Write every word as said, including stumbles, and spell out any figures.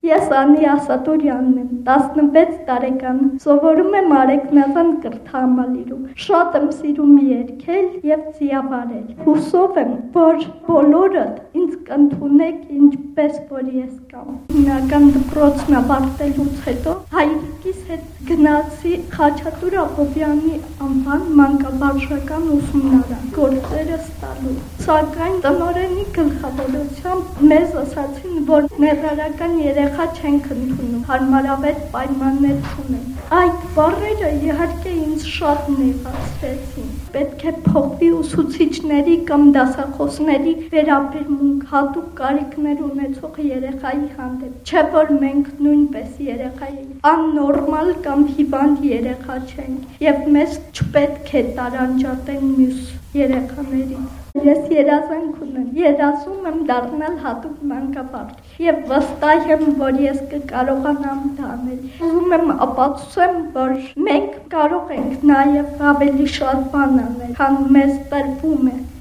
Ես Անի Ասատուրյանն եմ, տասնվեց տարեկան, սովորում եմ Արեգնազան կրթահամալիրում։ Շատ եմ սիրում երգել եւ ձիավարել։ Հուսով եմ, որ բոլորդ ինձ կընդունեք ինչպես որ ես կամ։ Հիմնական դպրոցն ավարտելուց հետո հայրիկիս հետ գնացի Խաչատուր Աբովյանի անվան մանկավարժական ուսումնարան գործերը ստալու։ Սակայն տնօրենի գլխավորությամբ մեզ ասացին, որ ներառական երեխա չենք ընդունում, հարմարավետ պայմաններ չունենք։ Այդ բառերը իհարկե ինձ շատ նեղացրեցին։ Պետք է փոխվի ուսուցիչների կամ դասախոսների վերաբերմունք հատուկ կարիքներ ունեցող երեխայի հանդեպ։ Չէ՞ որ մենք նույնպես երեխայի աննորմալ կամ հիվանդ երեխա չենք, եւ մեզ չպետք է տարանջատեն մյուս երեխաներից։ Ես երազանք ունեմ, երազում եմ դառնալ հատուկ մանկավարժ եւ վստահ եմ, որ ես կկարողանամ դա անել։ Ուզում եմ ապացուցեմ, որ մենք կարող ենք նաեւ ավելի շատ բան անել, քան մեզ տրվում է։